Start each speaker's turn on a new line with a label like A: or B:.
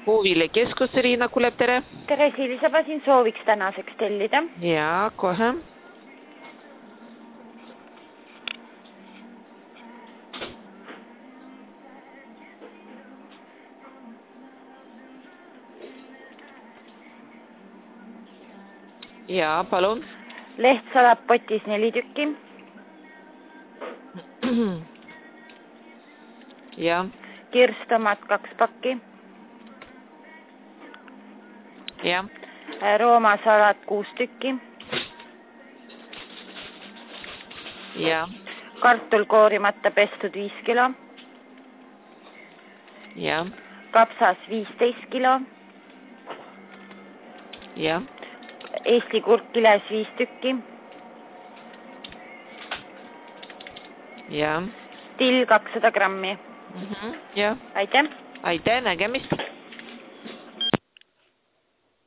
A: Puuviljakeskus, Riina kuuleb, tere.
B: Tere, Silisaba siin sooviks tänaseks tellida.
A: Jaa, kohe. Jaa, palun.
B: Leht salat potis 4 tükki.
A: Jaa.
B: Kirstomat 2 pakki.
A: Jaa.
B: Rooma salat 6 tükki.
A: Jaa.
B: Kartul koorimata pestud 5 kilo.
A: Jaa.
B: Kapsas 15 kilo.
A: Jaa.
B: Eesti kurk kiles 5 tükki.
A: Jaa.
B: Till 200 grammi.
A: Jaa.
B: Aitäh.
A: Aitäh, nägemist.